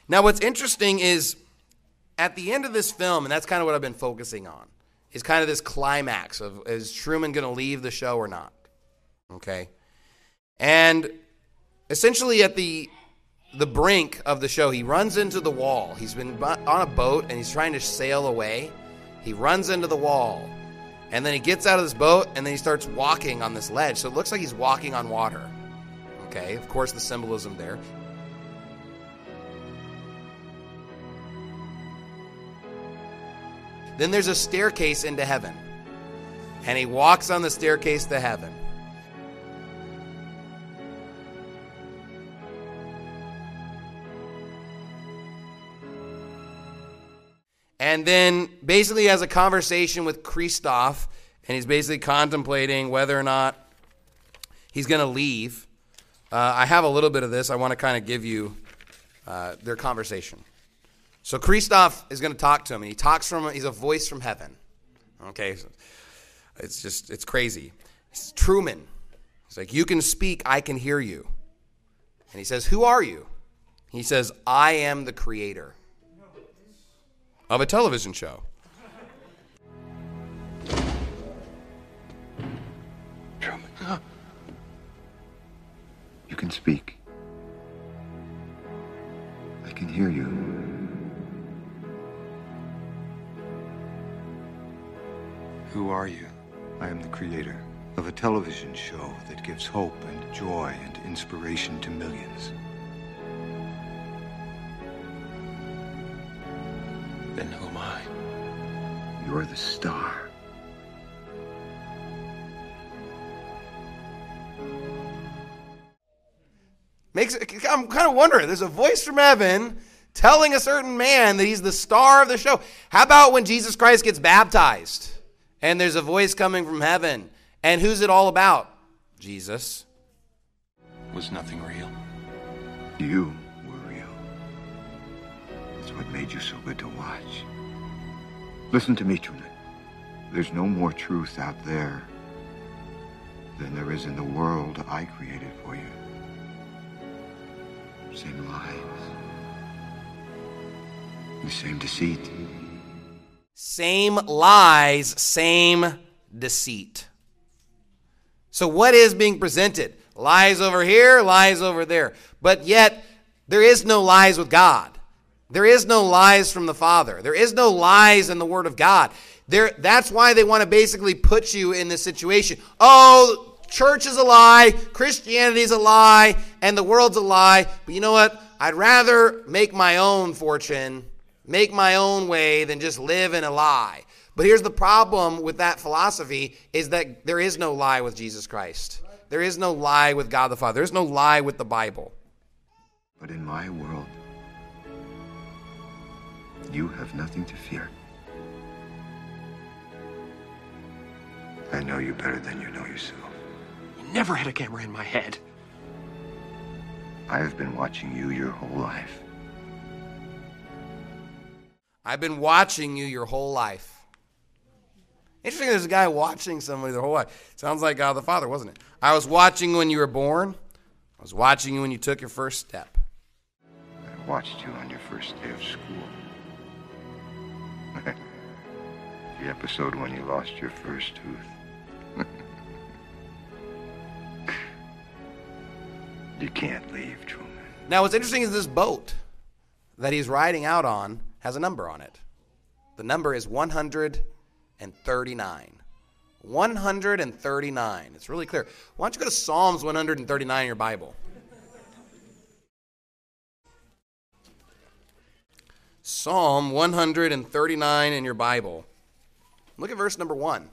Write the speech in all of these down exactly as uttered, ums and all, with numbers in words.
Now, what's interesting is at the end of this film, and that's kind of what I've been focusing on, is kind of this climax of, is Truman going to leave the show or not? Okay. And essentially at the the brink of the show, he runs into the wall. He's been on a boat, and he's trying to sail away. He runs into the wall, and then he gets out of this boat, and then he starts walking on this ledge. So it looks like he's walking on water. Okay, of course, the symbolism there. Then there's a staircase into heaven, and he walks on the staircase to heaven. And then basically has a conversation with Christoph, and he's basically contemplating whether or not he's going to leave. Uh, I have a little bit of this. I want to kind of give you uh, their conversation. So Christoph is going to talk to him, and he talks from, he's a voice from heaven. Okay, so it's just, it's crazy. It's Truman. He's like, you can speak, I can hear you. And he says, who are you? He says, I am the creator of a television show. Truman, huh? You can speak. I can hear you. Who are you? I am the creator of a television show that gives hope and joy and inspiration to millions. Then who am I? You're the star. Makes I'm kind of wondering, there's a voice from heaven telling a certain man that he's the star of the show. How about when Jesus Christ gets baptized and there's a voice coming from heaven? And who's it all about? Jesus. Was nothing real? You were real. That's what made you so good to watch. Listen to me, Truman. There's no more truth out there than there is in the world I created for you. Same lies. The same deceit. Same lies, same deceit. So what is being presented? Lies over here, lies over there. But yet, there is no lies with God. There is no lies from the Father. There is no lies in the Word of God. There, that's why they want to basically put you in this situation. Oh, church is a lie, Christianity is a lie, and the world's a lie. But you know what? I'd rather make my own fortune, make my own way, than just live in a lie. But here's the problem with that philosophy, is that there is no lie with Jesus Christ. There is no lie with God the Father. There is no lie with the Bible. But in my world, you have nothing to fear. I know you better than you know yourself. You never had a camera in my head. I have been watching you your whole life. I've been watching you your whole life. Interesting, there's a guy watching somebody their whole life. Sounds like God the Father, wasn't it? I was watching you when you were born. I was watching you when you took your first step. I watched you on your first day of school. The episode when you lost your first tooth. You can't leave, Truman. Now, what's interesting is this boat that he's riding out on has a number on it. The number is one hundred thirty-nine. one hundred thirty-nine. It's really clear. Why don't you go to Psalms one hundred thirty-nine in your Bible? Psalm one hundred thirty-nine in your Bible. Look at verse number one.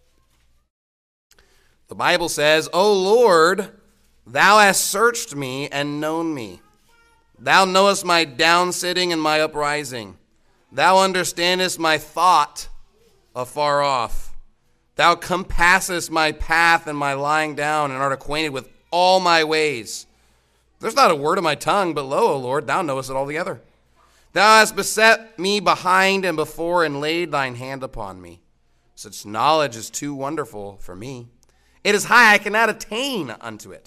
The Bible says, O Lord, thou hast searched me and known me. Thou knowest my downsitting and my uprising. Thou understandest my thought afar off. Thou compassest my path and my lying down, and art acquainted with all my ways. There's not a word of my tongue, but lo, O Lord, thou knowest it altogether. Thou hast beset me behind and before, and laid thine hand upon me. Such knowledge is too wonderful for me. It is high, I cannot attain unto it.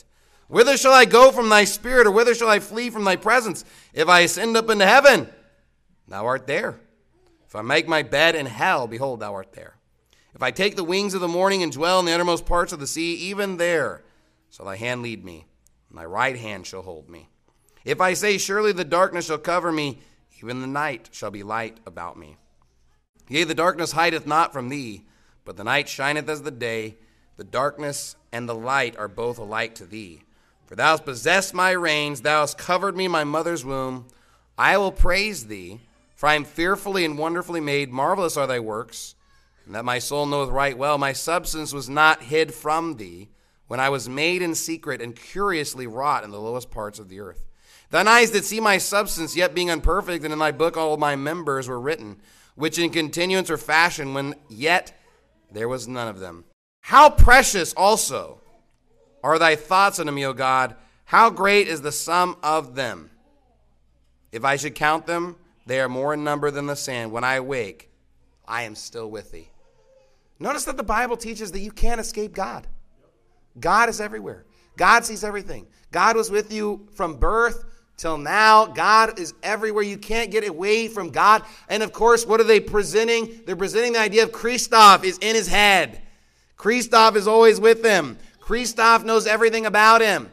Whither shall I go from thy spirit, or whither shall I flee from thy presence? If I ascend up into heaven, thou art there. If I make my bed in hell, behold, thou art there. If I take the wings of the morning and dwell in the uttermost parts of the sea, even there shall thy hand lead me, and thy right hand shall hold me. If I say, surely the darkness shall cover me, even the night shall be light about me. Yea, the darkness hideth not from thee, but the night shineth as the day. The darkness and the light are both alike to thee. For thou hast possessed my reins, thou hast covered me in my mother's womb. I will praise thee, for I am fearfully and wonderfully made. Marvelous are thy works, and that my soul knoweth right well. My substance was not hid from thee, when I was made in secret and curiously wrought in the lowest parts of the earth. Thine eyes did see my substance, yet being unperfect, and in thy book all my members were written, which in continuance were fashioned, when yet there was none of them. How precious also are thy thoughts unto me, O God? How great is the sum of them? If I should count them, they are more in number than the sand. When I awake, I am still with thee. Notice that the Bible teaches that you can't escape God. God is everywhere. God sees everything. God was with you from birth till now. God is everywhere. You can't get away from God. And of course, what are they presenting? They're presenting the idea of Christoph is in his head. Christoph is always with him. Christoph knows everything about him.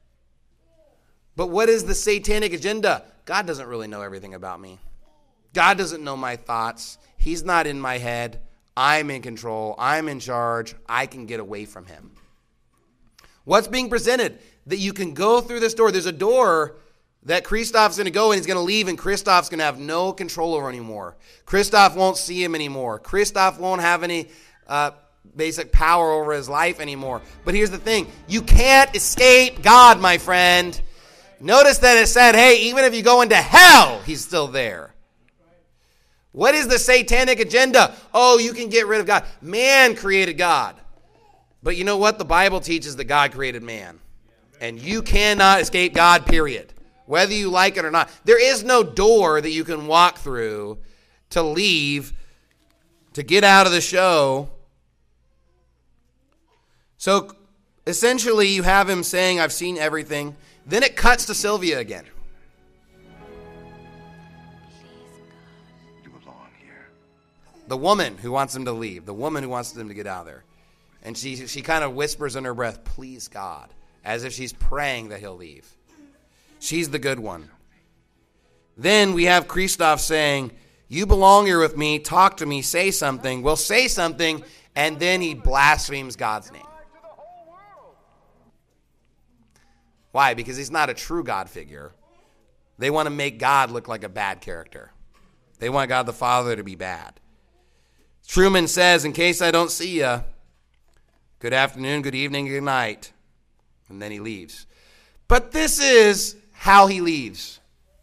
But what is the satanic agenda? God doesn't really know everything about me. God doesn't know my thoughts. He's not in my head. I'm in control. I'm in charge. I can get away from him. What's being presented? That you can go through this door. There's a door that Christoph's going to go and he's going to leave, and Christoph's going to have no control over anymore. Christoph won't see him anymore. Christoph won't have any uh, basic power over his life anymore. But here's the thing. You can't escape God, my friend. Notice that it said, hey, even if you go into hell, he's still there. What is the satanic agenda? Oh, you can get rid of God. Man created God. But you know what? The Bible teaches that God created man. And you cannot escape God, period. Whether you like it or not. There is no door that you can walk through to leave, to get out of the show. So essentially you have him saying, I've seen everything. Then it cuts to Sylvia again. You belong here. The woman who wants him to leave. The woman who wants him to get out of there. And she she kind of whispers under her breath, please God, as if she's praying that he'll leave. She's the good one. Then we have Christoph saying, you belong here with me, talk to me, say something. Well, say something, and then he blasphemes God's name. Why? Because he's not a true God figure. They want to make God look like a bad character. They want God the Father to be bad. Truman says, in case I don't see you, good afternoon, good evening, good night. And then he leaves. But this is how he leaves.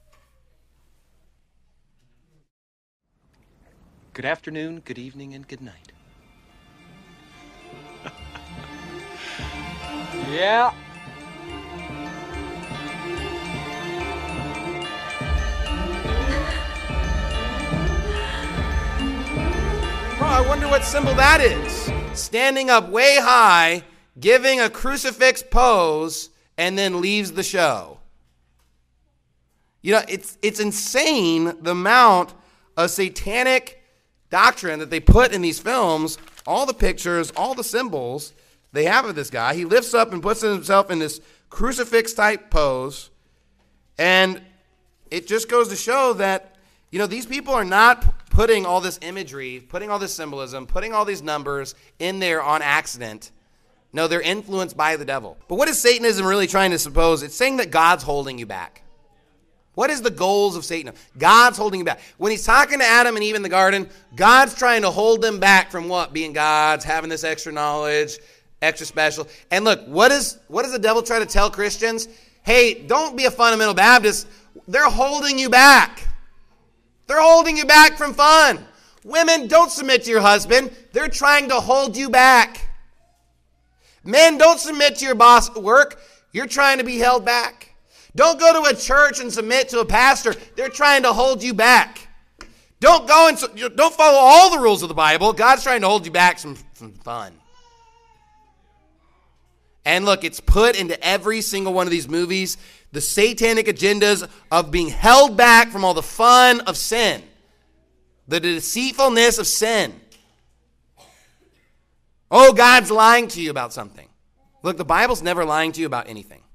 Good afternoon, good evening, and good night. Yeah. Well, I wonder what symbol that is. Standing up way high, giving a crucifix pose, and then leaves the show. You know, it's it's insane the amount of satanic doctrine that they put in these films, all the pictures, all the symbols they have of this guy. He lifts up and puts himself in this crucifix-type pose, and it just goes to show that, you know, these people are not putting all this imagery, putting all this symbolism, putting all these numbers in there on accident. No, they're influenced by the devil. But what is Satanism really trying to suppose? It's saying that God's holding you back. What is the goals of Satan? God's holding you back. When he's talking to Adam and Eve in the garden, God's trying to hold them back from what? Being gods, having this extra knowledge, extra special. And look, what is what does the devil try to tell Christians? Hey, don't be a fundamental Baptist. They're holding you back. They're holding you back from fun. Women, don't submit to your husband. They're trying to hold you back. Men, don't submit to your boss at work. You're trying to be held back. Don't go to a church and submit to a pastor. They're trying to hold you back. Don't go and don't follow all the rules of the Bible. God's trying to hold you back from, from fun. And look, it's put into every single one of these movies, the satanic agendas of being held back from all the fun of sin, the deceitfulness of sin. Oh, God's lying to you about something. Look, the Bible's never lying to you about anything.